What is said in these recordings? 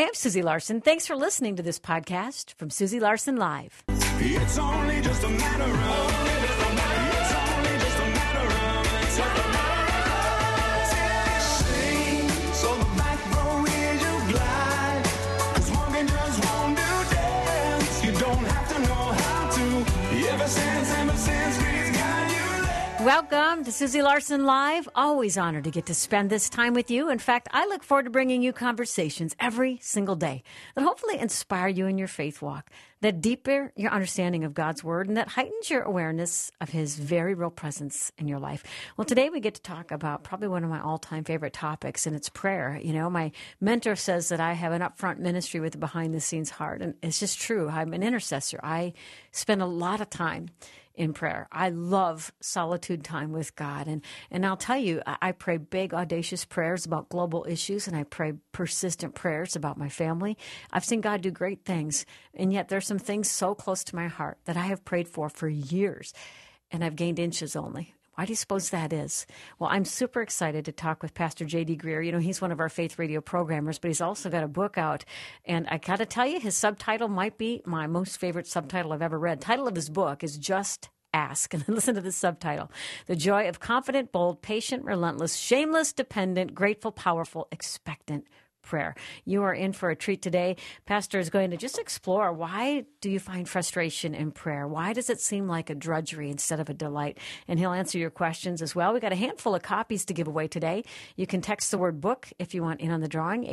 Hi, I'm Susie Larson. Thanks for listening to this podcast from Susie Larson Live. It's only just a matter of so the back row is your glide, 'cause walking just won't do dance. You don't have to know how to. Ever since we've got you there. Welcome to Susie Larson Live. Always honored to get to spend this time with you. In fact, I look forward to bringing you conversations every single day that hopefully inspire you in your faith walk, that deepen your understanding of God's Word, and that heightens your awareness of His very real presence in your life. Well, today we get to talk about probably one of my all-time favorite topics, and it's prayer. You know, my mentor says that I have an upfront ministry with a behind-the-scenes heart, and it's just true. I'm an intercessor. I spend a lot of time in prayer. I love solitude time with God. And I'll tell you, I pray big, audacious prayers about global issues, and I pray persistent prayers about my family. I've seen God do great things, and yet there's some things so close to my heart that I have prayed for years, and I've gained inches only. Why do you suppose that is? Well, I'm super excited to talk with Pastor J.D. Greear. You know, he's one of our Faith Radio programmers, but he's also got a book out. And I got to tell you, his subtitle might be my most favorite subtitle I've ever read. The title of his book is Just Ask. And listen to the subtitle: The Joy of Confident, Bold, Patient, Relentless, Shameless, Dependent, Grateful, Powerful, Expectant Prayer. You are in for a treat today. Pastor is going to just explore, why do you find frustration in prayer? Why does it seem like a drudgery instead of a delight? And he'll answer your questions as well. We got a handful of copies to give away today. You can text the word book if you want in on the drawing,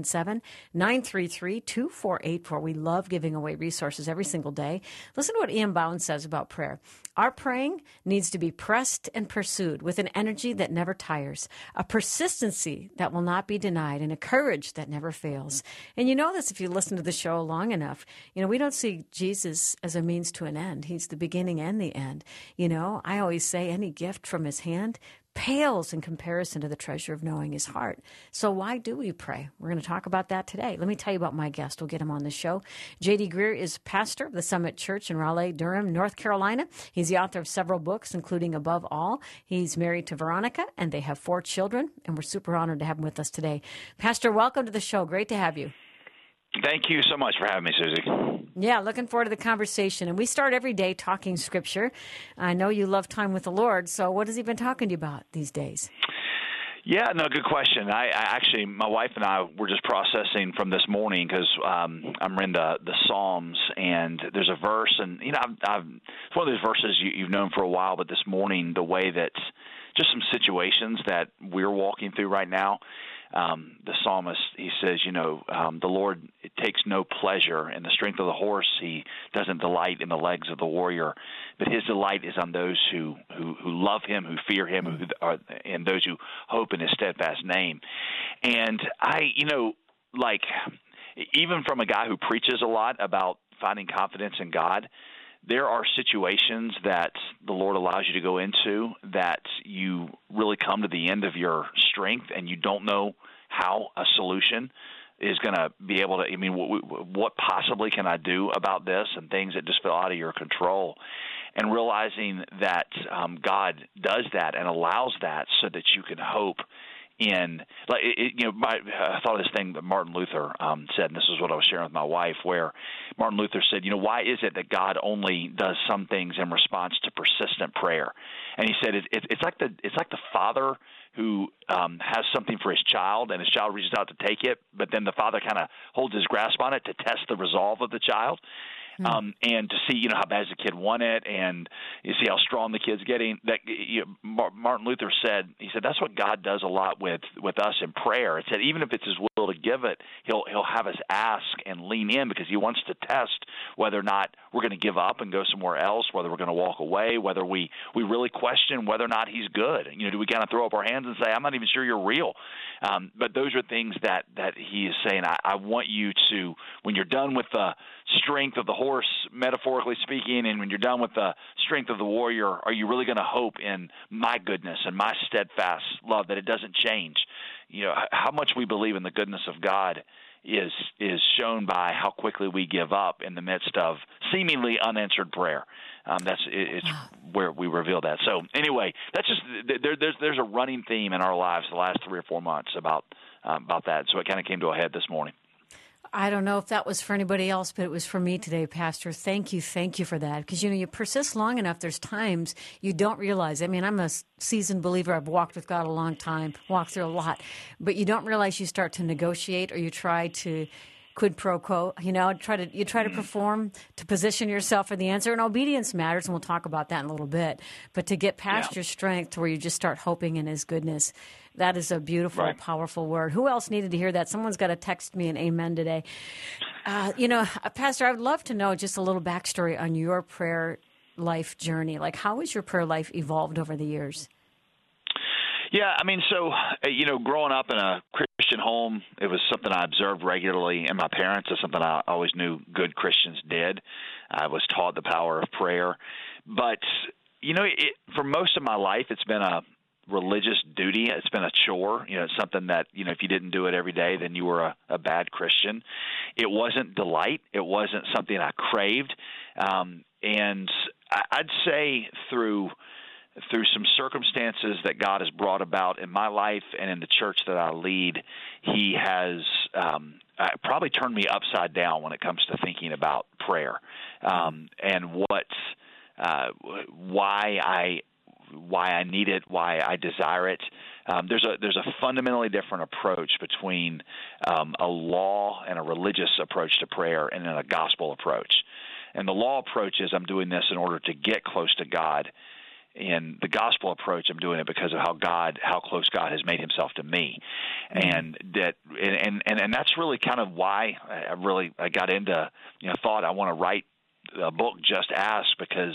877-933-2484. We love giving away resources every single day. Listen to what Ian Bound says about prayer. Our praying needs to be pressed and pursued with an energy that never tires, a persistency that will not be denied, and a courage that never fails. And you know this if you listen to the show long enough. You know, we don't see Jesus as a means to an end. He's the beginning and the end. You know, I always say any gift from His hand pales in comparison to the treasure of knowing His heart. So why do we pray? We're going to talk about that today. Let me tell you about my guest. We'll get him on the show. J.D. Greear is pastor of the Summit Church in Raleigh-Durham, North Carolina. He's the author of several books, including Above All. He's married to Veronica, and they have 4 children, and we're super honored to have him with us today. Pastor, welcome to the show. Great to have you. Thank you so much for having me, Susie. Yeah, looking forward to the conversation. And we start every day talking Scripture. I know you love time with the Lord, so what has He been talking to you about these days? Yeah, no, good question. I actually, my wife and I were just processing from this morning because I'm in the Psalms, and there's a verse, and you know, it's one of those verses you've known for a while, but this morning, the way that just some situations that we're walking through right now. The psalmist, he says, you know, the Lord takes no pleasure in the strength of the horse. He doesn't delight in the legs of the warrior, but His delight is on those who love Him, who fear Him, and those who hope in His steadfast name. And you know, like, even from a guy who preaches a lot about finding confidence in God, there are situations that the Lord allows you to go into that you really come to the end of your strength and you don't know how a solution is going to be able to, I mean, what possibly can I do about this, and things that just feel out of your control. And realizing that God does that and allows that so that you can hope in, like, you know, I thought of this thing that Martin Luther said, and this is what I was sharing with my wife, where Martin Luther said, you know, why is it that God only does some things in response to persistent prayer? And he said it's like the father who has something for his child, and his child reaches out to take it, but then the father kind of holds his grasp on it to test the resolve of the child. And to see, you know, how bad the kid won it, and you see how strong the kid's getting. That Martin Luther said, he said that's what God does a lot with us in prayer. It said even if it's His will to give it, He'll have us ask and lean in because He wants to test whether or not we're going to give up and go somewhere else, whether we're going to walk away, whether we really question whether or not He's good. You know, do we kind of throw up our hands and say, I'm not even sure you're real? But those are things that He is saying, I want you to, when you're done with the strength of the horse, metaphorically speaking, and when you're done with the strength of the warrior, are you really going to hope in my goodness and my steadfast love, that it doesn't change? You know, how much we believe in the goodness of God is shown by how quickly we give up in the midst of seemingly unanswered prayer. It's where we reveal that. So anyway, that's just there's a running theme in our lives the last 3 or 4 months about that. So it kind of came to a head this morning. I don't know if that was for anybody else, but it was for me today, Pastor. Thank you for that. Because, you persist long enough, there's times you don't realize. I mean, I'm a seasoned believer. I've walked with God a long time, walked through a lot. But you don't realize you start to negotiate or you try to quid pro quo, try to perform to position yourself for the answer. And obedience matters, and we'll talk about that in a little bit. But to get past your strength to where you just start hoping in His goodness, that is a beautiful, powerful word. Who else needed to hear that? Someone's got to text me an amen today. Pastor, I would love to know just a little backstory on your prayer life journey. Like, how has your prayer life evolved over the years? Yeah, I mean, so, growing up in a Christian home, it was something I observed regularly in my parents. It's something I always knew good Christians did. I was taught the power of prayer. But, for most of my life, it's been a religious duty. It's been a chore. It's something that, if you didn't do it every day, then you were a bad Christian. It wasn't delight. It wasn't something I craved. And I'd say through some circumstances that God has brought about in my life and in the church that I lead, He has probably turned me upside down when it comes to thinking about prayer and why I need it, why I desire it. There's a fundamentally different approach between a law and a religious approach to prayer and then a gospel approach. And the law approach is I'm doing this in order to get close to God. In the gospel approach, I'm doing it because of how close God has made Himself to me, and that's really kind of why I got into thought I want to write a book, Just Ask, because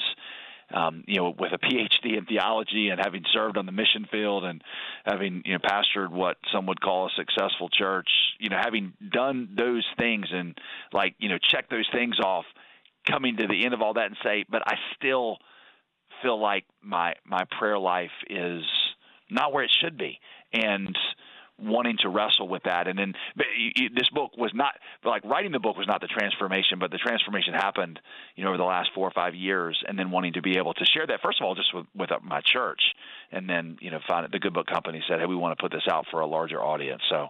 with a PhD in theology and having served on the mission field and having pastored what some would call a successful church, having done those things and check those things off, coming to the end of all that and say, but I still feel like my prayer life is not where it should be, and wanting to wrestle with that. And then this book was not writing the book was not the transformation, but the transformation happened over the last 4 or 5 years, and then wanting to be able to share that, first of all, just with my church, and then the Good Book Company said, hey, we want to put this out for a larger audience. So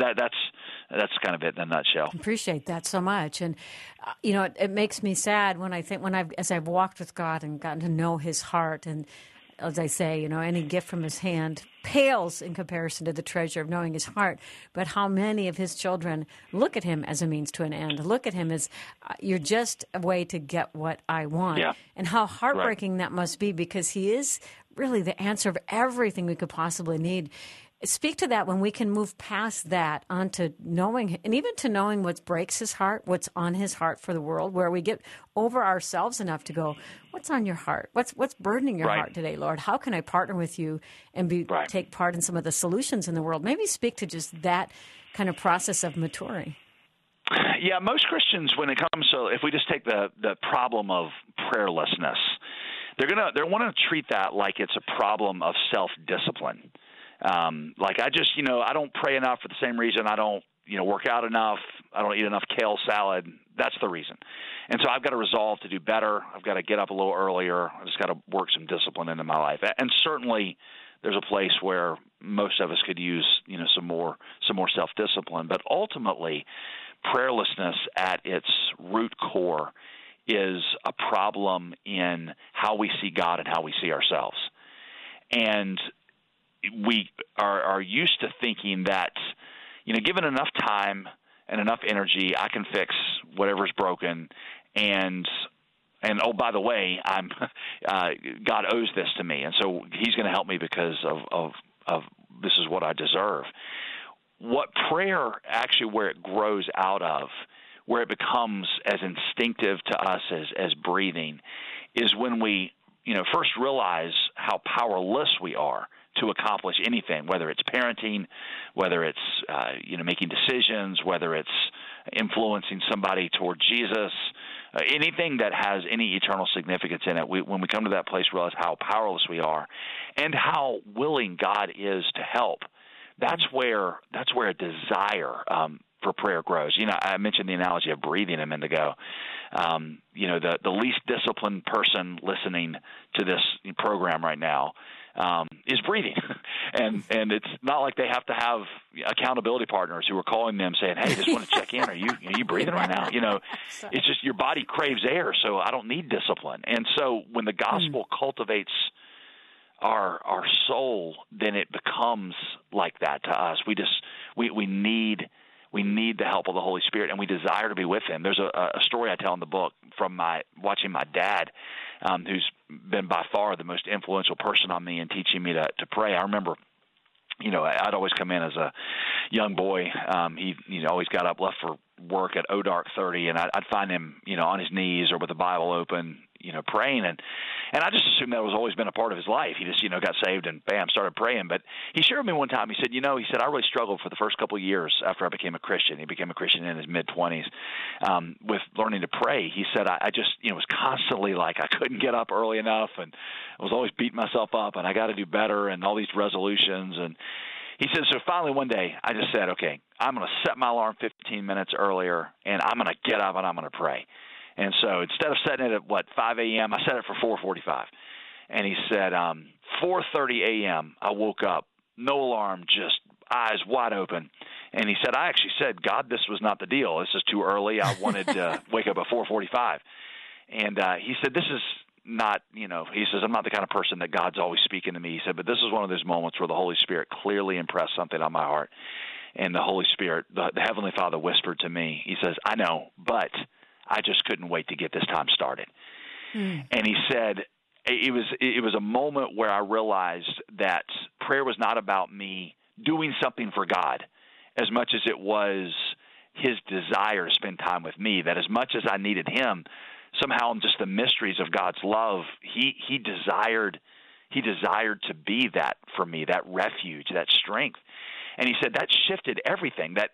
that's kind of it in a nutshell. Appreciate that so much. And it makes me sad when as I've walked with God and gotten to know His heart, and as I say, any gift from His hand pales in comparison to the treasure of knowing His heart. But how many of His children look at Him as a means to an end, look at Him as you're just a way to get what I want. Yeah. And how heartbreaking that must be, because He is really the answer of everything we could possibly need. Speak to that when we can move past that onto knowing, and even to knowing what breaks His heart, what's on His heart for the world, where we get over ourselves enough to go, what's on your heart? What's burdening your heart today, Lord? How can I partner with you and take part in some of the solutions in the world? Maybe speak to just that kind of process of maturing. Yeah, most Christians, when it comes to, if we just take the problem of prayerlessness, they want to treat that like it's a problem of self-discipline. I don't pray enough for the same reason I don't, work out enough. I don't eat enough kale salad. That's the reason. And so I've got to resolve to do better. I've got to get up a little earlier. I've just got to work some discipline into my life. And certainly there's a place where most of us could use, some more self-discipline. But ultimately, prayerlessness at its root core is a problem in how we see God and how we see ourselves. And we are used to thinking that, given enough time and enough energy, I can fix whatever's broken. And oh, by the way, God owes this to me, and so He's going to help me because of this is what I deserve. What prayer actually, where it grows out of, where it becomes as instinctive to us as breathing, is when we first realize how powerless we are to accomplish anything, whether it's parenting, whether it's making decisions, whether it's influencing somebody toward Jesus, anything that has any eternal significance in it. When we come to that place, realize how powerless we are, and how willing God is to help. That's where a desire for prayer grows. I mentioned the analogy of breathing a minute ago. The least disciplined person listening to this program right now is breathing. and it's not like they have to have accountability partners who are calling them saying, hey, just want to check in. Are you breathing right now? It's just your body craves air, so I don't need discipline. And so when the gospel cultivates our soul, then it becomes like that to us. We need the help of the Holy Spirit, and we desire to be with Him. There's a story I tell in the book from watching my dad, who's been by far the most influential person on me in teaching me to pray. I remember, I'd always come in as a young boy. He always got up, left for work at dark 30, and I'd find him, on his knees or with the Bible open, praying. And I just assumed that was always been a part of his life. He just, got saved and bam, started praying. But he shared with me one time, he said, I really struggled for the first couple of years after I became a Christian. He became a Christian in his mid-20s with learning to pray. He said, I just, was constantly like I couldn't get up early enough, and I was always beating myself up, and I got to do better, and all these resolutions. And he said, so finally one day I just said, okay, I'm going to set my alarm 15 minutes earlier, and I'm going to get up and I'm going to pray. And so instead of setting it at, 5 a.m., I set it for 4:45. And he said, 4:30 a.m., I woke up, no alarm, just eyes wide open. And he said, I actually said, God, this was not the deal. This is too early. I wanted to wake up at 4:45. And he said, this is not, he says, I'm not the kind of person that God's always speaking to me. He said, but this is one of those moments where the Holy Spirit clearly impressed something on my heart. And the Holy Spirit, the Heavenly Father whispered to me, he says, I know, but I just couldn't wait to get this time started. And he said, it was a moment where I realized that prayer was not about me doing something for God as much as it was His desire to spend time with me, that as much as I needed Him, somehow in just the mysteries of God's love, he desired to be that for me, that refuge, that strength. And he said that shifted everything, that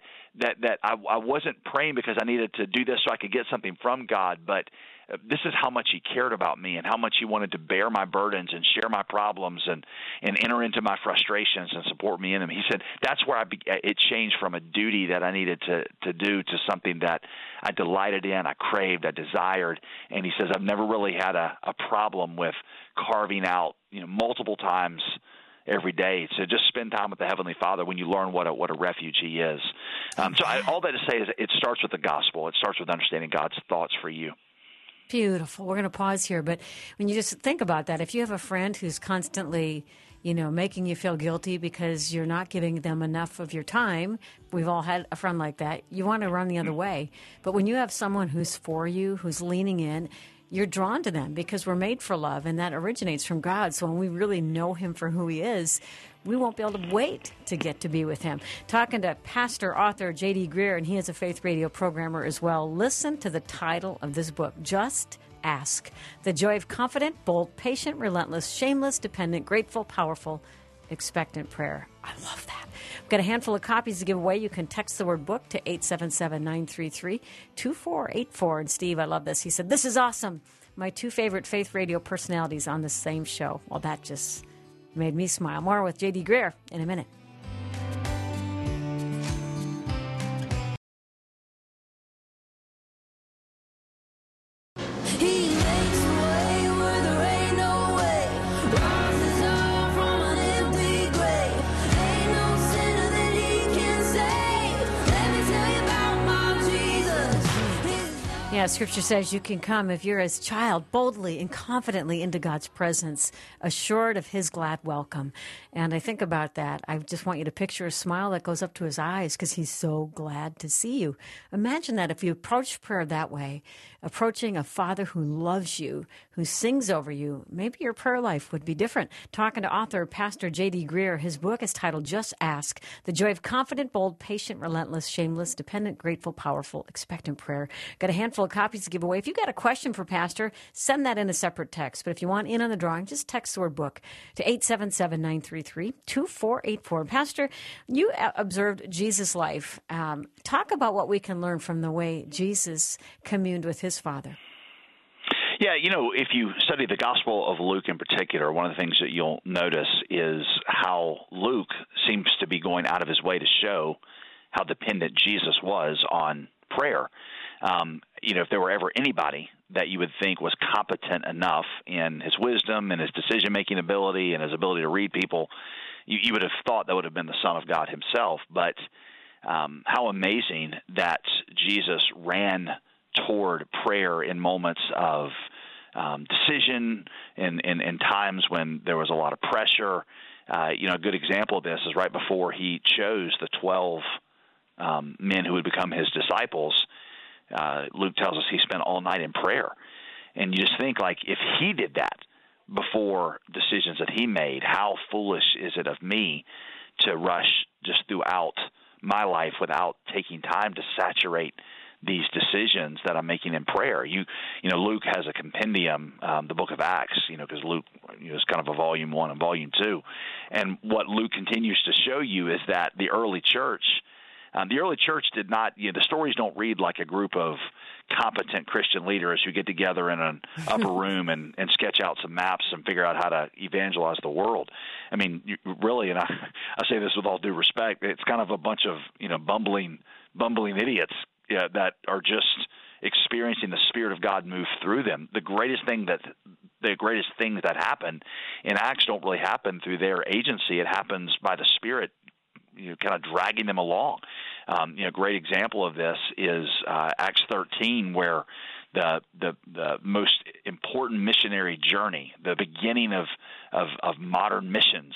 I wasn't praying because I needed to do this so I could get something from God, but this is how much He cared about me and how much He wanted to bear my burdens and share my problems and enter into my frustrations and support me in them. He said that's where it changed from a duty that I needed to do to something that I delighted in, I craved, I desired. And he says I've never really had a problem with carving out multiple times every day to just spend time with the Heavenly Father when you learn what a refuge He is. All that to say is it starts with the gospel. It starts with understanding God's thoughts for you. Beautiful. We're going to pause here, but when you just think about that, if you have a friend who's constantly, making you feel guilty because you're not giving them enough of your time, we've all had a friend like that, you want to run the other way. But when you have someone who's for you, who's leaning in, you're drawn to them because we're made for love, and that originates from God. So when we really know Him for who He is, we won't be able to wait to get to be with Him. Talking to pastor, author J.D. Greear, and he is a faith radio programmer as well. Listen to the title of this book, Just Ask. The Joy of Confident, Bold, Patient, Relentless, Shameless, Dependent, Grateful, Powerful, Expectant Prayer. I love that. We've got a handful of copies to give away. You can text the word book to 877-933-2484. And Steve, I love this. He said, this is awesome. My two favorite faith radio personalities on the same show. Well, that just made me smile. More with J.D. Greear in a minute. Yeah, Scripture says you can come if you're His child boldly and confidently into God's presence, assured of His glad welcome. And I think about that. I just want you to picture a smile that goes up to His eyes because He's so glad to see you. Imagine that if you approach prayer that way, approaching a Father who loves you, who sings over you, maybe your prayer life would be different. Talking to author Pastor J.D. Greear, his book is titled Just Ask, The Joy of Confident, Bold, Patient, Relentless, Shameless, Dependent, Grateful, Powerful, Expectant Prayer. Got a handful of copies to give away. If you got a question for Pastor, send that in a separate text. But if you want in on the drawing, just text the word book to 877-933-2484. Pastor, you observed Jesus' life. Talk about what we can learn from the way Jesus communed with His Father. Yeah, if you study the Gospel of Luke in particular, one of the things that you'll notice is how Luke seems to be going out of his way to show how dependent Jesus was on prayer. If there were ever anybody that you would think was competent enough in his wisdom and his decision-making ability and his ability to read people. You would have thought that would have been the Son of God himself. But how amazing that Jesus ran toward prayer in moments of decision in times when there was a lot of pressure. A good example of this is right before he chose the 12 men who would become his disciples. Luke tells us he spent all night in prayer. And you just think, like, if he did that before decisions that he made, how foolish is it of me to rush just throughout my life without taking time to saturate these decisions that I'm making in prayer. Luke has a compendium, the book of Acts, because Luke is kind of a volume 1 and volume 2. And what Luke continues to show you is that the early church did not, the stories don't read like a group of competent Christian leaders who get together in an upper room and sketch out some maps and figure out how to evangelize the world. I mean, really, and I say this with all due respect, it's kind of a bunch of, bumbling idiots that are just experiencing the Spirit of God move through them. The greatest things that happen in Acts don't really happen through their agency. It happens by the Spirit, kind of dragging them along. A great example of this is Acts 13, where the most important missionary journey, the beginning of modern missions,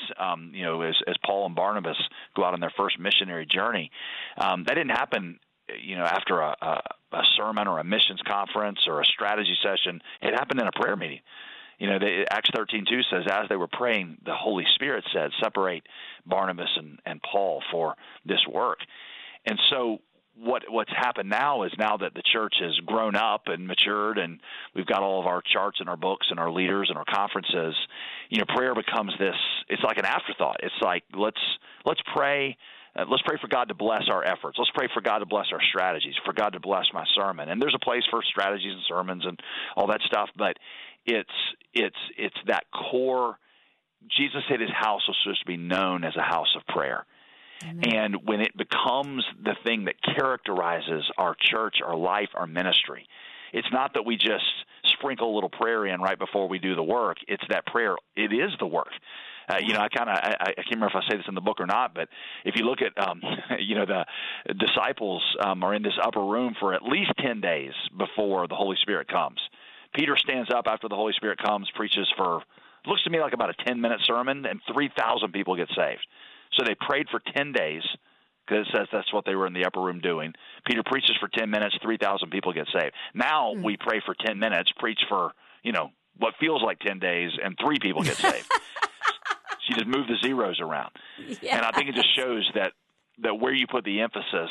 as Paul and Barnabas go out on their first missionary journey, that didn't happen after a sermon or a missions conference or a strategy session. It happened in a prayer meeting. Acts 13:2 says, as they were praying, the Holy Spirit said, separate Barnabas and Paul for this work. And so what's happened now is, now that the church has grown up and matured and we've got all of our charts and our books and our leaders and our conferences, prayer becomes this, it's like an afterthought. It's like, let's pray. Let's pray for God to bless our efforts. Let's pray for God to bless our strategies, for God to bless my sermon. And there's a place for strategies and sermons and all that stuff, but it's that core. Jesus said his house was supposed to be known as a house of prayer. Amen. And when it becomes the thing that characterizes our church, our life, our ministry, it's not that we just sprinkle a little prayer in right before we do the work. It's that prayer, it is the work. I can't remember if I say this in the book or not, but if you look at, the disciples are in this upper room for at least 10 days before the Holy Spirit comes. Peter stands up after the Holy Spirit comes, preaches for, looks to me like about a 10-minute sermon, and 3,000 people get saved. So they prayed for 10 days, because it says that's what they were in the upper room doing. Peter preaches for 10 minutes, 3,000 people get saved. Now we pray for 10 minutes, preach for, what feels like 10 days, and 3 people get saved. She just moved the zeros around. Yes. And I think it just shows that where you put the emphasis,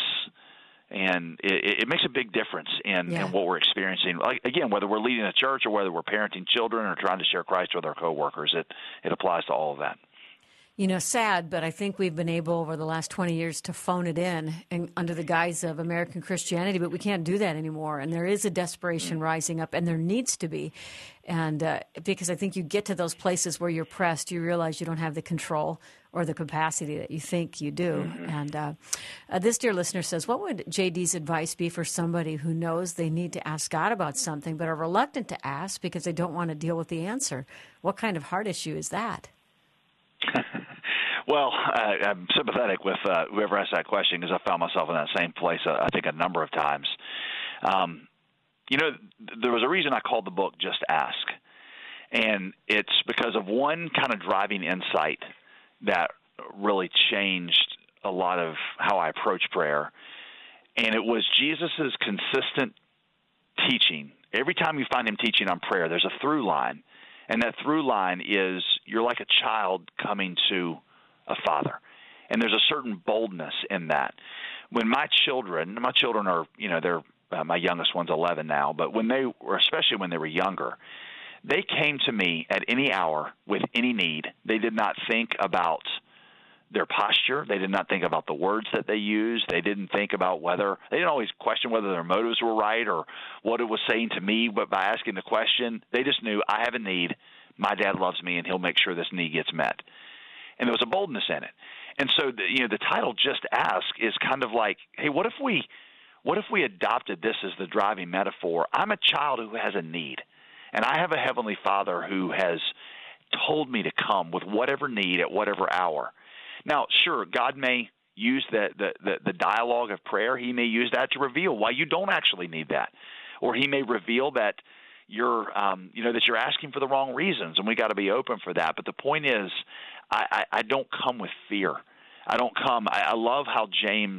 and it makes a big difference in what we're experiencing. Like, again, whether we're leading a church or whether we're parenting children or trying to share Christ with our coworkers, it applies to all of that. Sad, but I think we've been able over the last 20 years to phone it in and under the guise of American Christianity, but we can't do that anymore. And there is a desperation rising up, and there needs to be. And because I think you get to those places where you're pressed, you realize you don't have the control or the capacity that you think you do. Mm-hmm. And this dear listener says, what would JD's advice be for somebody who knows they need to ask God about something but are reluctant to ask because they don't want to deal with the answer? What kind of heart issue is that? Well, I'm sympathetic with whoever asked that question, because I found myself in that same place, I think, a number of times. There was a reason I called the book Just Ask, and it's because of one kind of driving insight that really changed a lot of how I approach prayer, and it was Jesus's consistent teaching. Every time you find him teaching on prayer, there's a through line, and that through line is you're like a child coming to a father. And there's a certain boldness in that. When my children are, they're my youngest one's 11 now, but especially when they were younger, they came to me at any hour with any need. They did not think about their posture. They did not think about the words that they used. They didn't think about they didn't always question whether their motives were right or what it was saying to me, but by asking the question, they just knew, I have a need. My dad loves me, and he'll make sure this need gets met. And there was a boldness in it. And so, the title Just Ask is kind of like, hey, what if we What if we adopted this as the driving metaphor? I'm a child who has a need, and I have a Heavenly Father who has told me to come with whatever need at whatever hour. Now, sure, God may use the dialogue of prayer. He may use that to reveal why you don't actually need that, or He may reveal that you're that you're asking for the wrong reasons, and we got to be open for that. But the point is, I don't come with fear. I don't come. I love how James,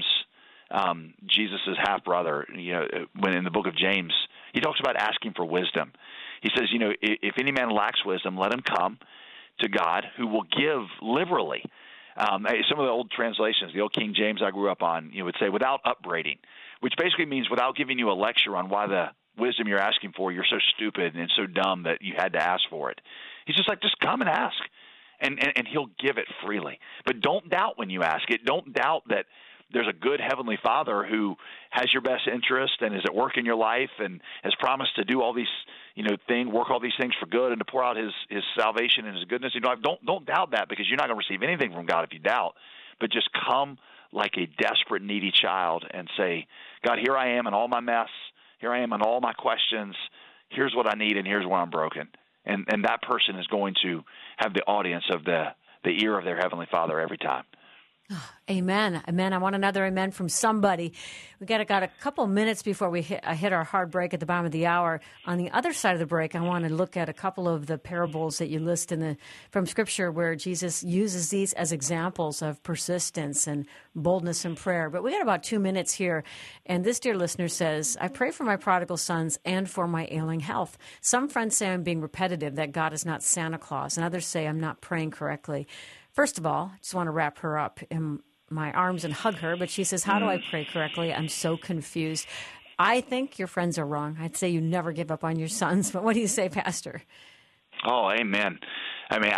Jesus' half brother, when in the book of James, he talks about asking for wisdom. He says, if any man lacks wisdom, let him come to God, who will give liberally. Some of the old translations, the old King James I grew up on, would say without upbraiding, which basically means without giving you a lecture on why the wisdom you're asking for, you're so stupid and so dumb that you had to ask for it. He's just like, just come and ask, and He'll give it freely. But don't doubt when you ask it. Don't doubt that there's a good Heavenly Father who has your best interest and is at work in your life and has promised to do all these work all these things for good and to pour out His salvation and His goodness in your life. Don't doubt that, because you're not going to receive anything from God if you doubt. But just come like a desperate, needy child and say, God, here I am in all my mess. Here I am in all my questions. Here's what I need, and here's where I'm broken. And that person is going to have the audience of the ear of their Heavenly Father every time. Oh, amen. Amen. I want another amen from somebody. We got a couple minutes before we hit our hard break at the bottom of the hour. On the other side of the break, I want to look at a couple of the parables that you list from Scripture where Jesus uses these as examples of persistence and boldness in prayer. But we got about 2 minutes here. And this dear listener says, I pray for my prodigal sons and for my ailing health. Some friends say I'm being repetitive, that God is not Santa Claus, and others say I'm not praying correctly. First of all, I just want to wrap her up in my arms and hug her, but she says, how do I pray correctly? I'm so confused. I think your friends are wrong. I'd say you never give up on your sons, but what do you say, Pastor? Oh, amen. I mean,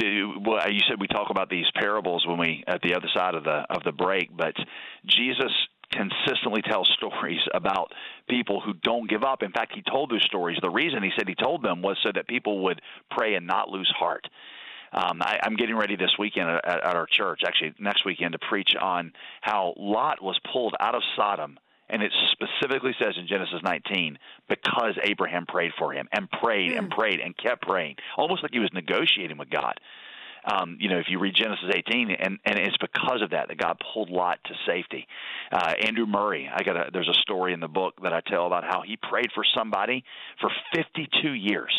you said we talk about these parables when we at the other side of the break, but Jesus consistently tells stories about people who don't give up. In fact, He told those stories. The reason He said He told them was so that people would pray and not lose heart. I'm getting ready this weekend at our church, actually next weekend, to preach on how Lot was pulled out of Sodom, and it specifically says in Genesis 19, because Abraham prayed for him and prayed and prayed and kept praying, almost like he was negotiating with God. If you read Genesis 18, and it's because of that God pulled Lot to safety. Andrew Murray, there's a story in the book that I tell about how he prayed for somebody for 52 years.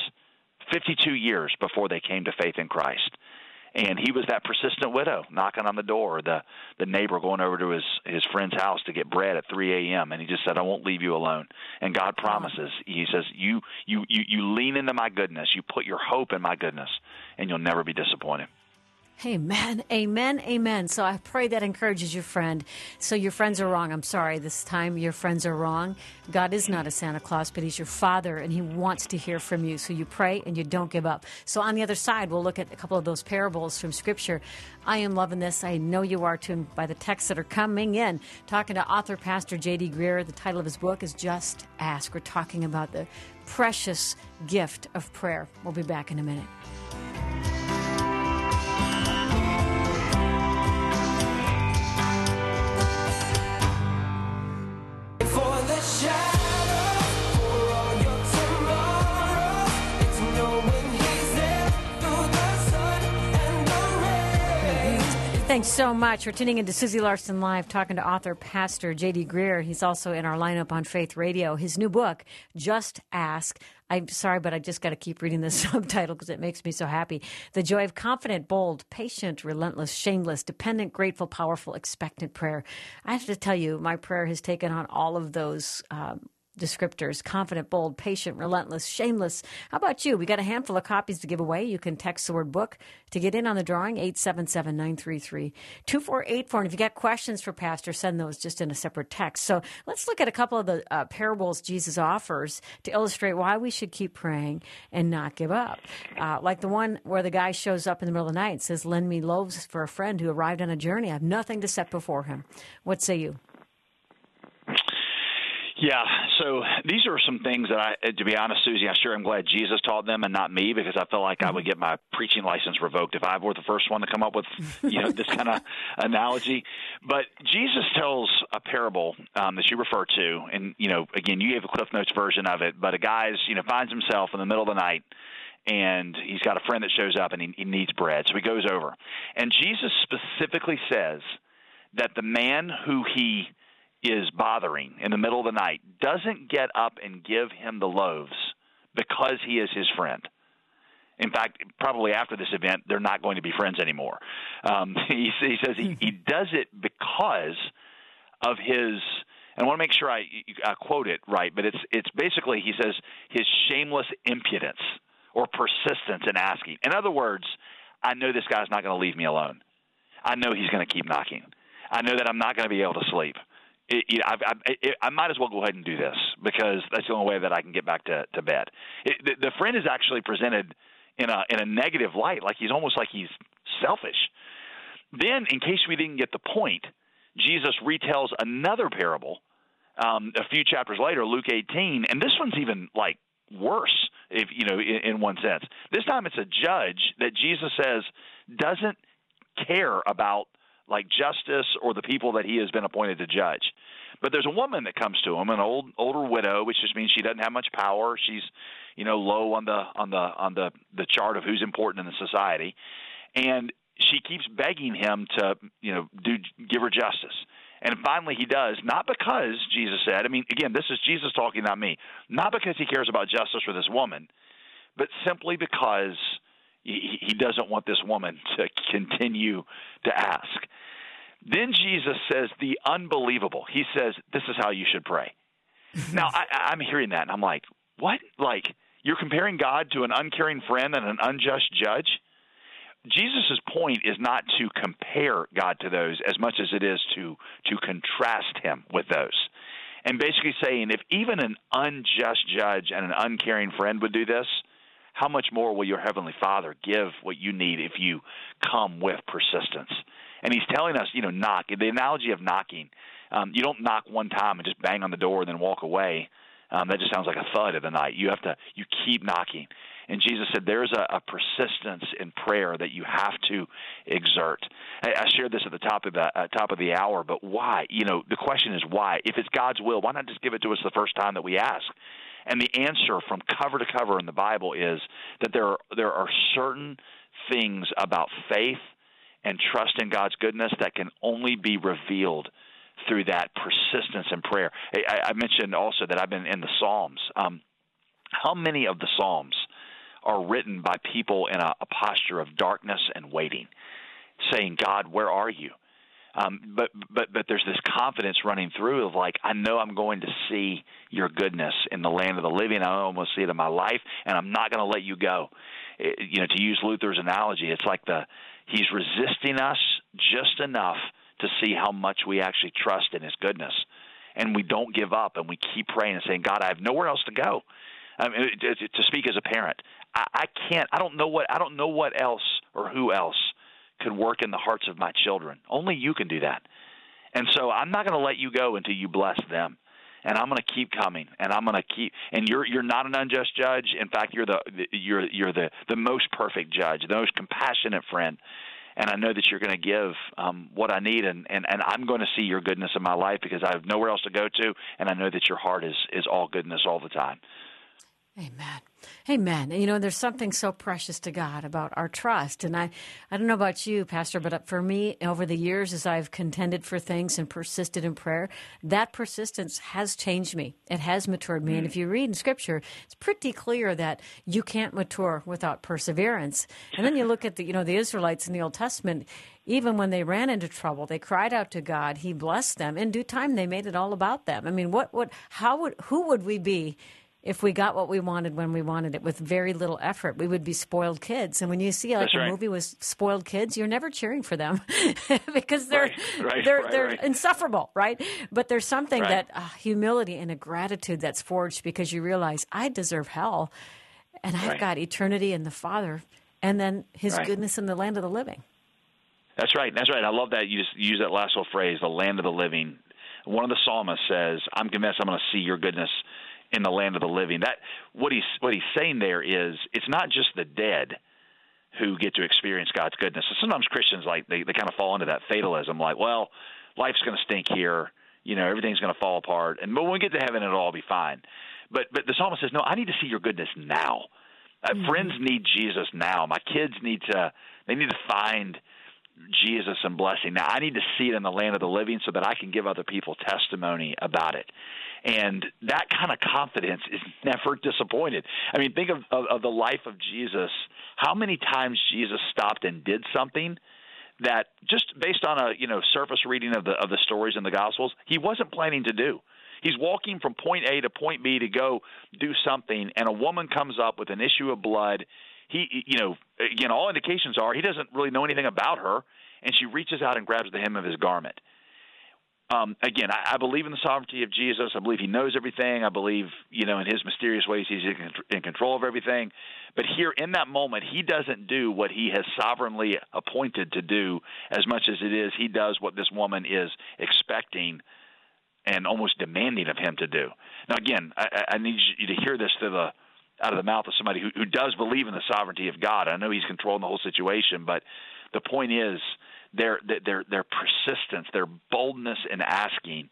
52 years before they came to faith in Christ. And he was that persistent widow knocking on the door, the neighbor going over to his friend's house to get bread at 3 a.m. And he just said, I won't leave you alone. And God promises, He says, you lean into my goodness, you put your hope in my goodness, and you'll never be disappointed. Amen, amen, amen. So I pray that encourages your friend. So your friends are wrong. I'm sorry, this time your friends are wrong. God is not a Santa Claus, but He's your Father, and He wants to hear from you. So you pray and you don't give up. So on the other side, we'll look at a couple of those parables from Scripture. I am loving this. I know you are too, by the texts that are coming in. Talking to author, Pastor J.D. Greear. The title of his book is Just Ask. We're talking about the precious gift of prayer. We'll be back in a minute. Thanks so much for tuning in to Susie Larson Live, talking to author, Pastor J.D. Greear. He's also in our lineup on Faith Radio. His new book, Just Ask. I'm sorry, but I just got to keep reading the subtitle because it makes me so happy. The joy of confident, bold, patient, relentless, shameless, dependent, grateful, powerful, expectant prayer. I have to tell you, my prayer has taken on all of those descriptors: confident, bold, patient, relentless, shameless. How about you? We got a handful of copies to give away. You can text the word book to get in on the drawing, 877-933-2484. And if you got questions for Pastor, send those just in a separate text. So let's look at a couple of the parables Jesus offers to illustrate why we should keep praying and not give up. Like the one where the guy shows up in the middle of the night and says, lend me loaves for a friend who arrived on a journey. I have nothing to set before him. What say you? Yeah, so these are some things that to be honest, Susie, I'm glad Jesus taught them and not me, because I feel like I would get my preaching license revoked if I were the first one to come up with, this kind of analogy. But Jesus tells a parable that you refer to, and again, you gave a Cliff Notes version of it. But a guy's finds himself in the middle of the night, and he's got a friend that shows up, and he needs bread, so he goes over, and Jesus specifically says that the man who he is bothering in the middle of the night doesn't get up and give him the loaves because he is his friend. In fact, probably after this event, they're not going to be friends anymore. He says he does it because of his, and I want to make sure I quote it right, but it's basically, he says, his shameless impudence or persistence in asking. In other words, I know this guy's not going to leave me alone. I know he's going to keep knocking. I know that I'm not going to be able to sleep. I might as well go ahead and do this because that's the only way that I can get back to bed. The friend is actually presented in a negative light, like he's selfish. Then, in case we didn't get the point, Jesus retells another parable a few chapters later, Luke 18, and this one's even worse, in one sense. This time it's a judge that Jesus says doesn't care about justice or the people that he has been appointed to judge. But there's a woman that comes to him, an older widow, which just means she doesn't have much power. She's, low on the chart of who's important in the society. And she keeps begging him to, give her justice. And finally he does, not because Jesus said, again, this is Jesus talking, not me, not because he cares about justice for this woman, but simply because he doesn't want this woman to continue to ask. Then Jesus says the unbelievable. He says, this is how you should pray. Now, I'm hearing that, and I'm like, what? You're comparing God to an uncaring friend and an unjust judge? Jesus' point is not to compare God to those as much as it is to contrast him with those. And basically saying, if even an unjust judge and an uncaring friend would do this, how much more will your Heavenly Father give what you need if you come with persistence? And he's telling us, knock. The analogy of knocking, you don't knock one time and just bang on the door and then walk away. That just sounds like a thud of the night. You keep knocking. And Jesus said there's a persistence in prayer that you have to exert. I shared this at the top of the hour, but why? The question is why. If it's God's will, why not just give it to us the first time that we ask? And the answer from cover to cover in the Bible is that there are certain things about faith and trust in God's goodness that can only be revealed through that persistence in prayer. I mentioned also that I've been in the Psalms. How many of the Psalms are written by people in a posture of darkness and waiting, saying, God, where are you? But there's this confidence running through of I know I'm going to see your goodness in the land of the living. I know I'm going to see it in my life, and I'm not going to let you go. To use Luther's analogy, it's like he's resisting us just enough to see how much we actually trust in his goodness. And we don't give up, and we keep praying and saying, God, I have nowhere else to go. To speak as a parent, I can't. I don't know what else or who else could work in the hearts of my children. Only you can do that. And so I'm not going to let you go until you bless them. And I'm going to keep coming, and I'm going to keep. And you're not an unjust judge. In fact, you're the most perfect judge, the most compassionate friend. And I know that you're going to give what I need, and I'm going to see your goodness in my life because I have nowhere else to go to, and I know that your heart is all goodness all the time. Amen. Amen. And there's something so precious to God about our trust. And I don't know about you, Pastor, but for me, over the years, as I've contended for things and persisted in prayer, that persistence has changed me. It has matured me. And if you read in Scripture, it's pretty clear that you can't mature without perseverance. And then you look at the Israelites in the Old Testament. Even when they ran into trouble, they cried out to God. He blessed them. In due time, they made it all about them. Who would we be if we got what we wanted when we wanted it with very little effort? We would be spoiled kids. And when you see a movie with spoiled kids, you're never cheering for them because they're insufferable, right? But there's something that humility and a gratitude that's forged because you realize I deserve hell, and I've got eternity in the Father, and then His goodness in the land of the living. That's right. I love that you just use that last little phrase, the land of the living. One of the psalmists says, I'm convinced I'm going to see your goodness in the land of the living. That what he's saying there is it's not just the dead who get to experience God's goodness. So sometimes Christians, like, they kind of fall into that fatalism, like, well, life's going to stink here. Everything's going to fall apart. And but when we get to heaven, it'll all be fine. But the psalmist says, no, I need to see your goodness now. Friends need Jesus now. My kids need to find Jesus and blessing. Now, I need to see it in the land of the living so that I can give other people testimony about it. And that kind of confidence is never disappointed. I mean, think of the life of Jesus. How many times Jesus stopped and did something that just based on a surface reading of the stories in the Gospels, he wasn't planning to do. He's walking from point A to point B to go do something, and a woman comes up with an issue of blood. Again, all indications are he doesn't really know anything about her, and she reaches out and grabs the hem of his garment. Again, I believe in the sovereignty of Jesus. I believe he knows everything. I believe, in his mysterious ways, he's in control of everything. But here in that moment, he doesn't do what he has sovereignly appointed to do as much as it is he does what this woman is expecting and almost demanding of him to do. Now, again, I need you to hear this out of the mouth of somebody who does believe in the sovereignty of God. I know he's controlling the whole situation, but the point is, their persistence, their boldness in asking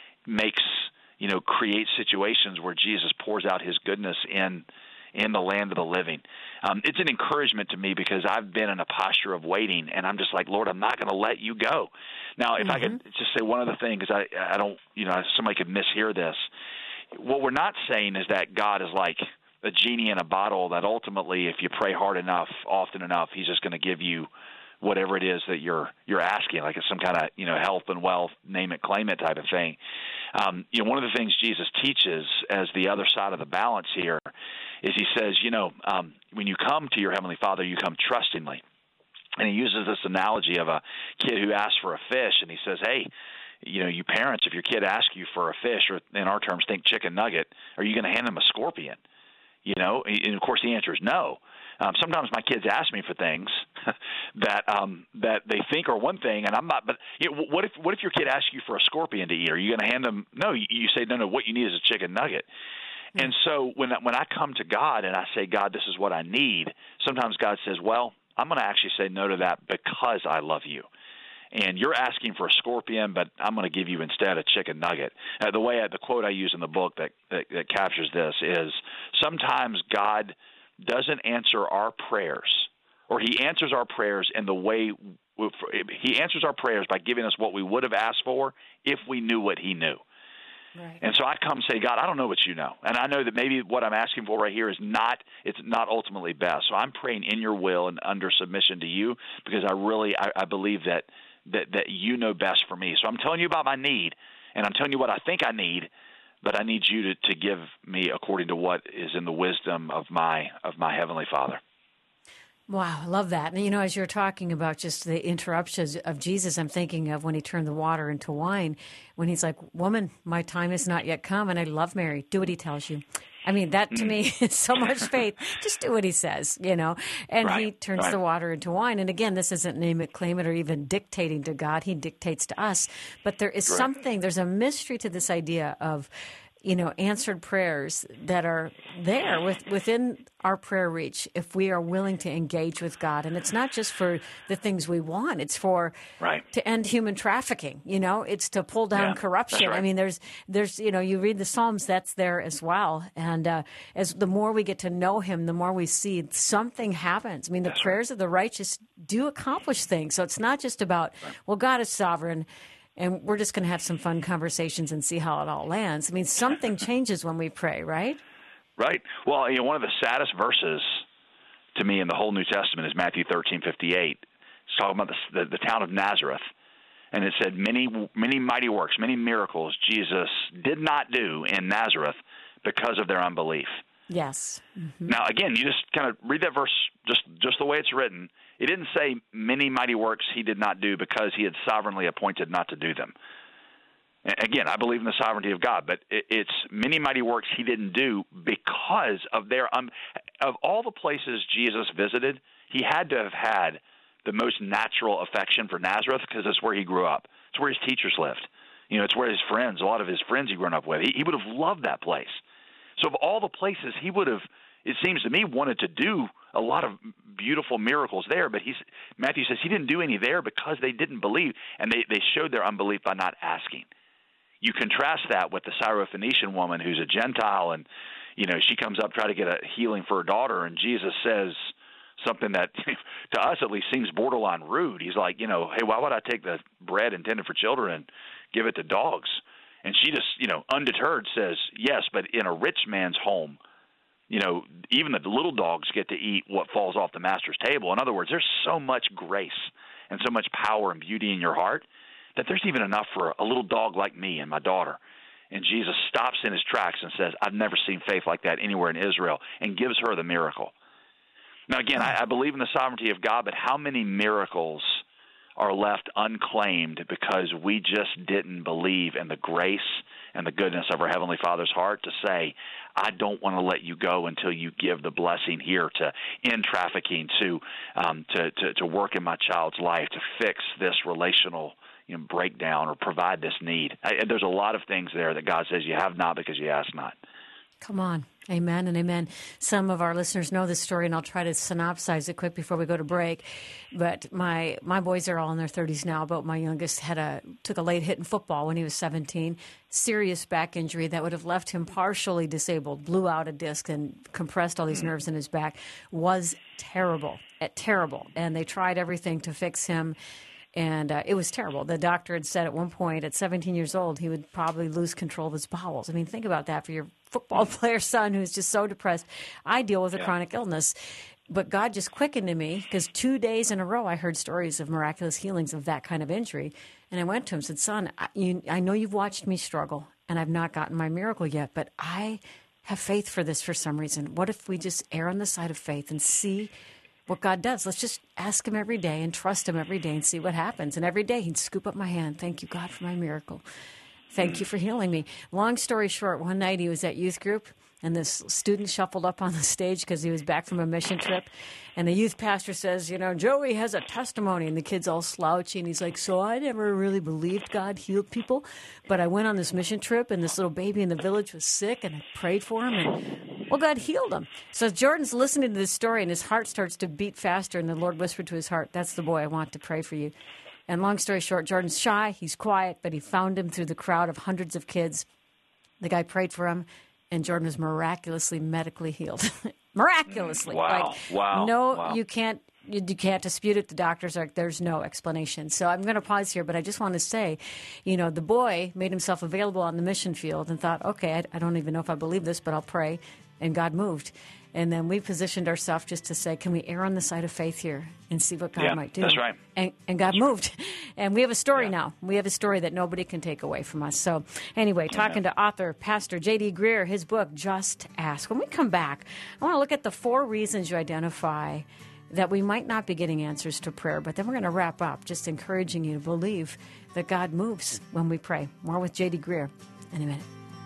creates situations where Jesus pours out his goodness in the land of the living. It's an encouragement to me because I've been in a posture of waiting, and I'm just like, Lord, I'm not going to let you go. Now, if I could just say one other thing, because I don't, somebody could mishear this. What we're not saying is that God is like a genie in a bottle that ultimately, if you pray hard enough, often enough, he's just going to give you whatever it is that you're asking, like it's some kind of health and wealth, name it, claim it type of thing. One of the things Jesus teaches as the other side of the balance here is he says, when you come to your Heavenly Father, you come trustingly. And he uses this analogy of a kid who asks for a fish, and he says, hey, you parents, if your kid asks you for a fish, or in our terms, think chicken nugget, are you going to hand them a scorpion? And of course the answer is no. Sometimes my kids ask me for things that they think are one thing, and I'm not. But what if your kid asks you for a scorpion to eat? Are you going to hand them? No, you say no. What you need is a chicken nugget. And so when I come to God and I say, God, this is what I need, sometimes God says, well, I'm going to actually say no to that because I love you. And you're asking for a scorpion, but I'm going to give you instead a chicken nugget. The quote I use in the book that captures this is, sometimes God doesn't answer our prayers, or he answers our prayers in the way he answers our prayers by giving us what we would have asked for if we knew what he knew. Right. And so I come and say, God, I don't know what you know. And I know that maybe what I'm asking for right here it's not ultimately best. So I'm praying in your will and under submission to you, because I believe that you know best for me. So I'm telling you about my need, and I'm telling you what I think I need, but I need you to give me according to what is in the wisdom of my Heavenly Father. Wow, I love that. And, as you're talking about just the interruptions of Jesus, I'm thinking of when he turned the water into wine, when he's like, woman, my time has not yet come, and I love Mary. Do what he tells you. I mean, that to me is so much faith. Just do what he says, And right, he turns the water into wine. And again, this isn't name it, claim it, or even dictating to God. He dictates to us. But there is there's a mystery to this idea of, answered prayers that are there within our prayer reach if we are willing to engage with God. And it's not just for the things we want. It's for to end human trafficking. It's to pull down corruption. Right. I mean, there's you read the Psalms, that's there as well. And as the more we get to know him, the more we see something happens. I mean, the prayers of the righteous do accomplish things. So it's not just about, well, God is sovereign, and we're just going to have some fun conversations and see how it all lands. I mean, something changes when we pray, right? Right. Well, one of the saddest verses to me in the whole New Testament is Matthew 13:58. It's talking about the town of Nazareth. And it said many mighty works, many miracles Jesus did not do in Nazareth because of their unbelief. Yes. Mm-hmm. Now, again, you just kind of read that verse just the way it's written. It didn't say many mighty works he did not do because he had sovereignly appointed not to do them. Again, I believe in the sovereignty of God, but it's many mighty works he didn't do because of their of all the places Jesus visited, he had to have had the most natural affection for Nazareth because it's where he grew up. It's where his teachers lived. It's where a lot of his friends he'd grown up with. He would have loved that place. So of all the places he would have, it seems to me, wanted to do a lot of beautiful miracles there, but Matthew says he didn't do any there because they didn't believe, and they showed their unbelief by not asking. You contrast that with the Syrophoenician woman who's a Gentile, and she comes up trying to get a healing for her daughter, and Jesus says something that to us at least seems borderline rude. He's like, hey, why would I take the bread intended for children and give it to dogs? And she just, undeterred says, yes, but in a rich man's home, even the little dogs get to eat what falls off the master's table. In other words, there's so much grace and so much power and beauty in your heart that there's even enough for a little dog like me and my daughter. And Jesus stops in his tracks and says, I've never seen faith like that anywhere in Israel, and gives her the miracle. Now, again, I believe in the sovereignty of God, but how many miracles are left unclaimed because we just didn't believe in the grace and the goodness of our Heavenly Father's heart to say, I don't want to let you go until you give the blessing here to end trafficking, to work in my child's life, to fix this relational breakdown or provide this need. There's a lot of things there that God says you have not because you ask not. Come on. Amen and amen. Some of our listeners know this story, and I'll try to synopsize it quick before we go to break. But my boys are all in their 30s now, but my youngest took a late hit in football when he was 17, serious back injury that would have left him partially disabled, blew out a disc and compressed all these nerves in his back. Was terrible. And they tried everything to fix him. And it was terrible. The doctor had said at one point, at 17 years old, he would probably lose control of his bowels. I mean, think about that for your football player son who's just so depressed. I deal with a chronic illness. But God just quickened in me because 2 days in a row I heard stories of miraculous healings of that kind of injury. And I went to him and said, son, I know you've watched me struggle, and I've not gotten my miracle yet, but I have faith for this for some reason. What if we just err on the side of faith and see what God does? Let's just ask him every day and trust him every day and see what happens. And every day he'd scoop up my hand. Thank you, God, for my miracle. Thank you for healing me. Long story short, one night he was at youth group, and this student shuffled up on the stage because he was back from a mission trip. And the youth pastor says, Joey has a testimony. And the kid's all slouchy. And he's like, so I never really believed God healed people. But I went on this mission trip, and this little baby in the village was sick, and I prayed for him. And, well, God healed him. So Jordan's listening to this story, and his heart starts to beat faster. And the Lord whispered to his heart, that's the boy I want to pray for you. And long story short, Jordan's shy. He's quiet, but he found him through the crowd of hundreds of kids. The guy prayed for him, and Jordan was miraculously medically healed. Miraculously. Wow. Wow. No, wow. You can't dispute it. The doctors are, there's no explanation. So I'm going to pause here, but I just want to say, the boy made himself available on the mission field and thought, okay, I don't even know if I believe this, but I'll pray. And God moved. And then we positioned ourselves just to say, can we err on the side of faith here and see what God might do? That's right. And God moved. And we have a story now. We have a story that nobody can take away from us. So anyway, talking to author, Pastor J.D. Greear, his book, Just Ask. When we come back, I want to look at the 4 reasons you identify that we might not be getting answers to prayer. But then we're going to wrap up, just encouraging you to believe that God moves when we pray. More with J.D. Greear in a minute.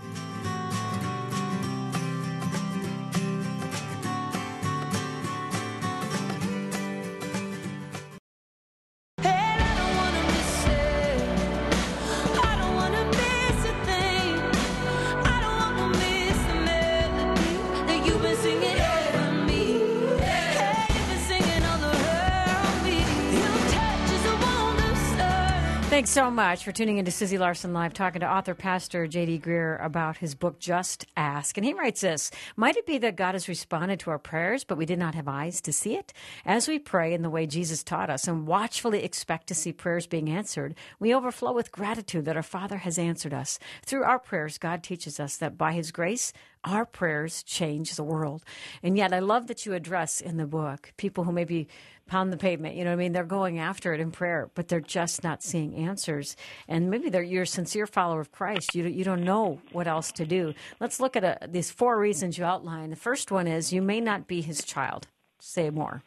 Thanks so much for tuning into Susie Larson Live, talking to author, Pastor J.D. Greear about his book, Just Ask. And he writes this, might it be that God has responded to our prayers, but we did not have eyes to see it? As we pray in the way Jesus taught us and watchfully expect to see prayers being answered, we overflow with gratitude that our Father has answered us. Through our prayers, God teaches us that by his grace, our prayers change the world. And yet I love that you address in the book people who maybe pound the pavement, they're going after it in prayer, but they're just not seeing answers. And maybe you're a sincere follower of Christ. You don't know what else to do. Let's look at these 4 reasons you outline. The first one is you may not be his child. Say more.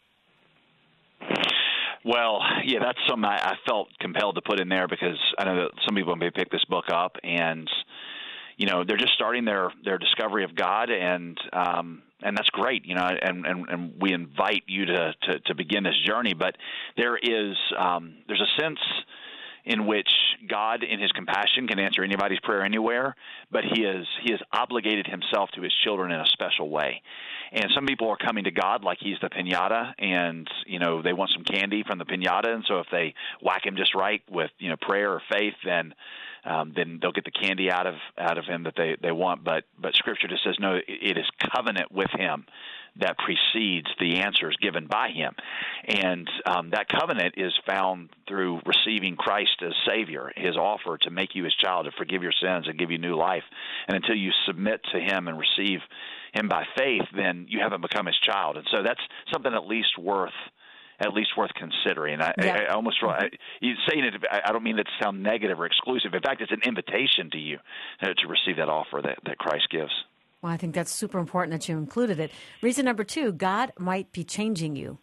Well, yeah, that's something I felt compelled to put in there because I know that some people may pick this book up and they're just starting their discovery of God, and that's great, and we invite you to begin this journey. But there's a sense in which God, in His compassion, can answer anybody's prayer anywhere, but He has obligated Himself to His children in a special way. And some people are coming to God like He's the piñata, and they want some candy from the piñata, and so if they whack Him just right with prayer or faith, then they'll get the candy out of Him that they want. But Scripture just says no, it is covenant with Him that precedes the answers given by Him. And that covenant is found through receiving Christ as Savior, His offer to make you His child, to forgive your sins and give you new life. And until you submit to Him and receive Him by faith, then you haven't become His child. And so that's something at least worth considering. I almost saying it. I don't mean that to sound negative or exclusive. In fact, it's an invitation to you to receive that offer that Christ gives. Well, I think that's super important that you included it. Reason number 2, God might be changing you.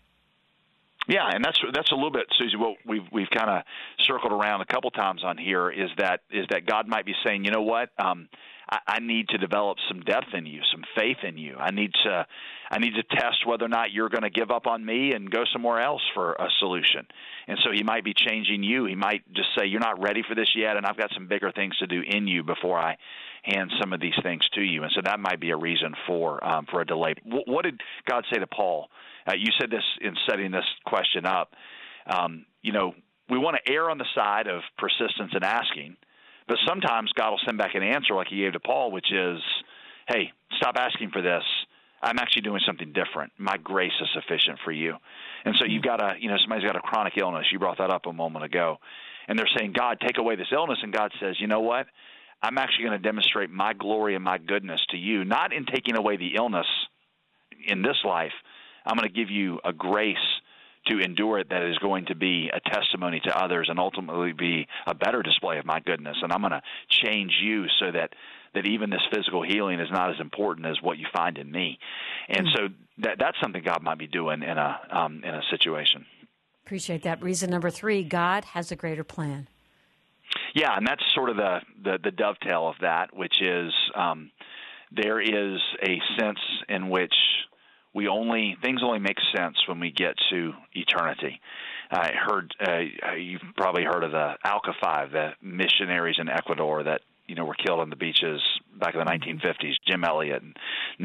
Yeah, and that's a little bit, Susie, what we've kind of circled around a couple times on here is that God might be saying, you know what, I need to develop some depth in you, some faith in you. I need to test whether or not you're going to give up on me and go somewhere else for a solution. And so He might be changing you. He might just say, you're not ready for this yet, and I've got some bigger things to do in you before I hand some of these things to you. And so that might be a reason for a delay. What did God say to Paul? You said this in setting this question up. We want to err on the side of persistence and asking, but sometimes God will send back an answer like He gave to Paul, which is, hey, stop asking for this. I'm actually doing something different. My grace is sufficient for you. And so you've got somebody's got a chronic illness. You brought that up a moment ago. And they're saying, God, take away this illness. And God says, you know what? I'm actually going to demonstrate my glory and my goodness to you, not in taking away the illness in this life. I'm going to give you a grace to endure it that is going to be a testimony to others and ultimately be a better display of my goodness. And I'm going to change you so that even this physical healing is not as important as what you find in me. And so that's something God might be doing in a situation. Appreciate that. Reason number 3, God has a greater plan. Yeah, and that's sort of the dovetail of that, which is there is a sense in which things only make sense when we get to eternity. I heard you've probably heard of the Alka 5, the missionaries in Ecuador that were killed on the beaches back in the 1950s. Jim Elliot and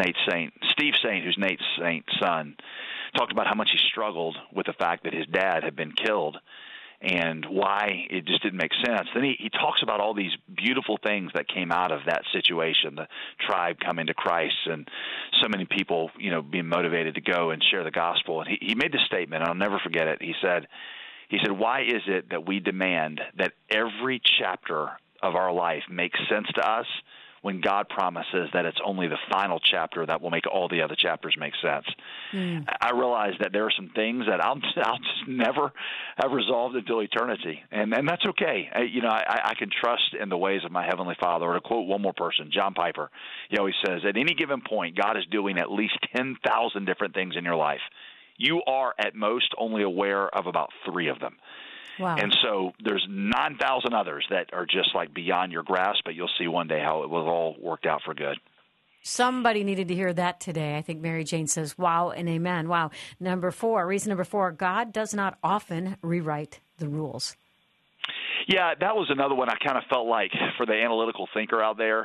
Steve Saint, who's Nate Saint's son, talked about how much he struggled with the fact that his dad had been killed and why it just didn't make sense. Then he talks about all these beautiful things that came out of that situation, the tribe coming to Christ and so many people, being motivated to go and share the gospel. And he made this statement, and I'll never forget it. He said, why is it that we demand that every chapter of our life makes sense to us when God promises that it's only the final chapter that will make all the other chapters make sense? I realize that there are some things that I'll just never have resolved until eternity, and that's okay. I can trust in the ways of my Heavenly Father. Or to quote one more person, John Piper, he always says, at any given point, God is doing at least 10,000 different things in your life. You are at most only aware of about 3 of them. Wow. And so there's 9,000 others that are just like beyond your grasp, but you'll see one day how it will all worked out for good. Somebody needed to hear that today. I think Mary Jane says, wow and amen. Wow. Reason number 4, God does not often rewrite the rules. Yeah, that was another one I kind of felt like for the analytical thinker out there,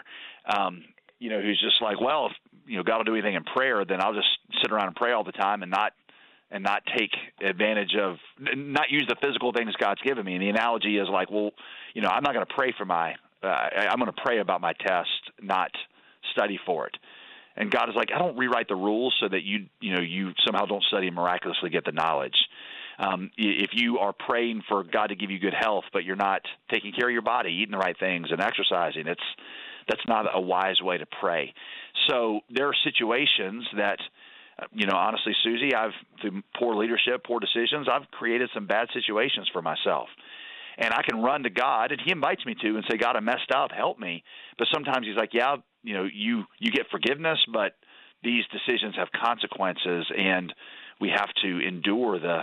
who's just like, well, if God will do anything in prayer, then I'll just sit around and pray all the time and not take advantage of, not use the physical things God's given me. And the analogy is like, well, I'm not going to pray for I'm going to pray about my test, not study for it. And God is like, I don't rewrite the rules so that you somehow don't study and miraculously get the knowledge. If you are praying for God to give you good health, but you're not taking care of your body, eating the right things and exercising, that's not a wise way to pray. So there are situations that, honestly, Susie, through poor leadership, poor decisions, I've created some bad situations for myself. And I can run to God, and He invites me to, and say, God, I messed up, help me. But sometimes He's like, yeah, you get forgiveness, but these decisions have consequences, and we have to endure the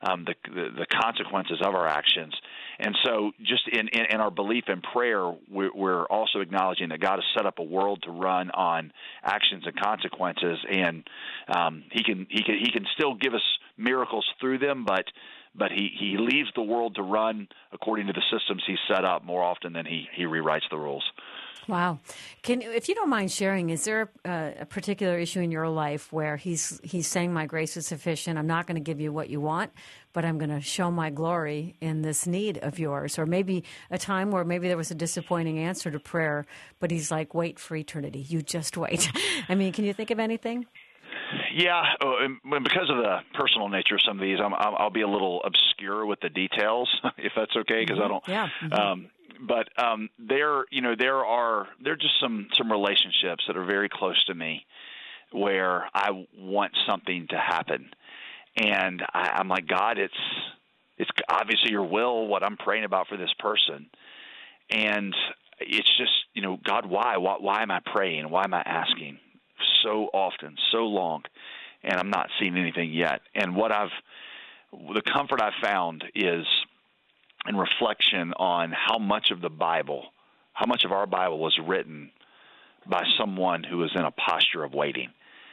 consequences of our actions. And so just in our belief in prayer, we're also acknowledging that God has set up a world to run on actions and consequences, and He can still give us miracles through them, but but he leaves the world to run according to the systems he's set up more often than he rewrites the rules. Wow. If you don't mind sharing, is there a particular issue in your life where he's saying, my grace is sufficient, I'm not going to give you what you want, but I'm going to show my glory in this need of yours? Or maybe a time where maybe there was a disappointing answer to prayer, but he's like, wait for eternity. You just wait. I mean, can you think of anything? Yeah, and because of the personal nature of some of these, I'll be a little obscure with the details, if that's okay, because I don't. Yeah. Mm-hmm. But there are just some relationships that are very close to me where I want something to happen, and I'm like, God, it's obviously your will what I'm praying about for this person, and it's just God, why am I praying? Why am I asking so often, so long, and I'm not seeing anything yet? And the comfort I've found is in reflection on how much of our Bible was written by someone who is in a posture of waiting.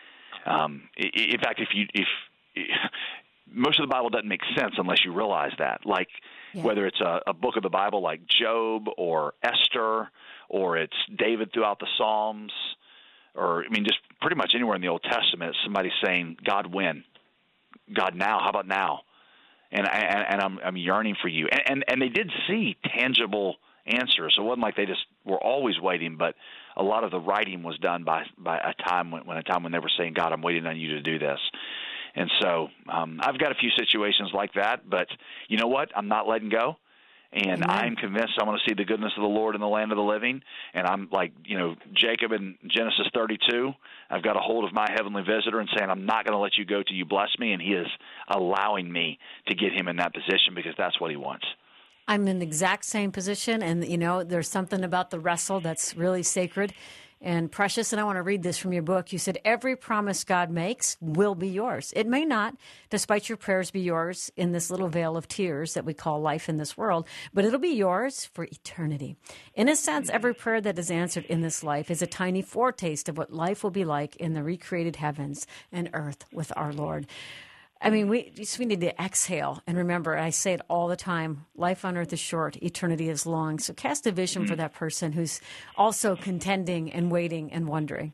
In fact, if most of the Bible doesn't make sense unless you realize that. Like whether it's a book of the Bible like Job or Esther, or it's David throughout the Psalms, or just pretty much anywhere in the Old Testament, somebody saying, "God, when? God, now? How about now?" And I'm yearning for you. And they did see tangible answers. So it wasn't like they just were always waiting, but a lot of the writing was done by a time when they were saying, God, I'm waiting on you to do this. And so I've got a few situations like that, but you know what? I'm not letting go. And I'm convinced I'm going to see the goodness of the Lord in the land of the living. And I'm like, Jacob in Genesis 32, I've got a hold of my heavenly visitor and saying, I'm not going to let you go till you bless me. And he is allowing me to get him in that position because that's what he wants. I'm in the exact same position. And, there's something about the wrestle that's really sacred and precious. And I want to read this from your book. You said, every promise God makes will be yours. It may not, despite your prayers, be yours in this little veil of tears that we call life in this world, but it'll be yours for eternity. In a sense, every prayer that is answered in this life is a tiny foretaste of what life will be like in the recreated heavens and earth with our Lord. I mean, we need to exhale and remember, I say it all the time, life on earth is short, eternity is long. So cast a vision for that person who's also contending and waiting and wondering.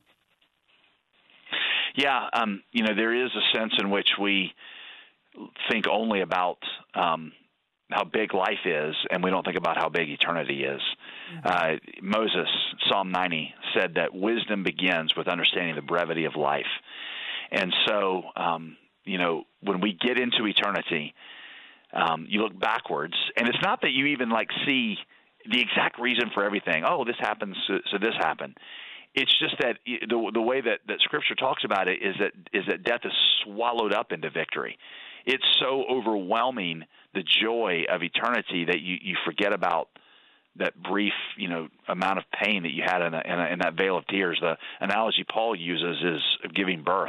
Yeah, there is a sense in which we think only about how big life is, and we don't think about how big eternity is. Moses, Psalm 90, said that wisdom begins with understanding the brevity of life. And so, when we get into eternity, you look backwards, and it's not that you even see the exact reason for everything. Oh, this happens, so this happened. It's just that the way that Scripture talks about it is that death is swallowed up into victory. It's so overwhelming, the joy of eternity, that you forget about that brief, amount of pain that you had in that veil of tears. The analogy Paul uses is of giving birth.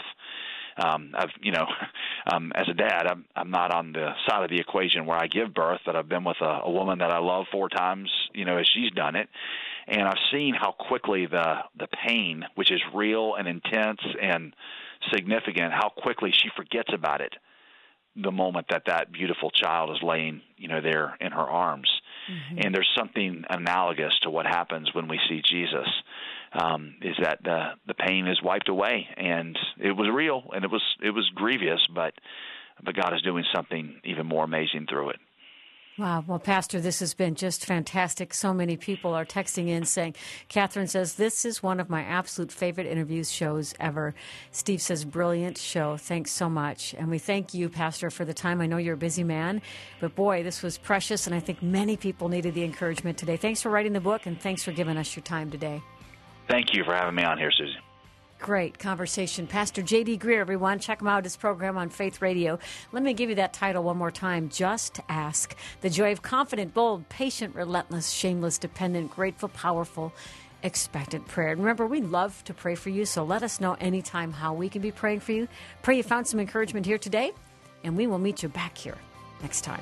As a dad, I'm not on the side of the equation where I give birth, but I've been with a woman that I love 4 times, as she's done it. And I've seen how quickly the pain, which is real and intense and significant, how quickly she forgets about it the moment that beautiful child is laying, there in her arms. Mm-hmm. And there's something analogous to what happens when we see Jesus. Is that the pain is wiped away, and it was real, and it was grievous, but God is doing something even more amazing through it. Wow. Well, Pastor, this has been just fantastic. So many people are texting in saying, Catherine says, this is one of my absolute favorite interviews shows ever. Steve says, brilliant show. Thanks so much. And we thank you, Pastor, for the time. I know you're a busy man, but boy, this was precious, and I think many people needed the encouragement today. Thanks for writing the book, and thanks for giving us your time today. Thank you for having me on here, Susie. Great conversation. Pastor J.D. Greear, everyone. Check him out, his program on Faith Radio. Let me give you that title one more time. Just Ask. The joy of confident, bold, patient, relentless, shameless, dependent, grateful, powerful, expectant prayer. And remember, we love to pray for you, so let us know anytime how we can be praying for you. Pray you found some encouragement here today, and we will meet you back here next time.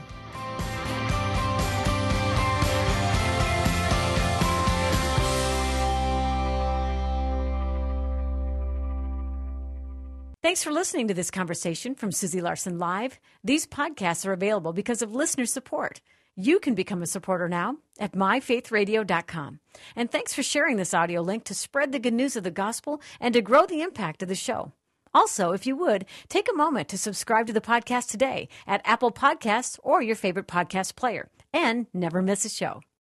Thanks for listening to this conversation from Susie Larson Live. These podcasts are available because of listener support. You can become a supporter now at myfaithradio.com. And thanks for sharing this audio link to spread the good news of the gospel and to grow the impact of the show. Also, if you would, take a moment to subscribe to the podcast today at Apple Podcasts or your favorite podcast player, and never miss a show.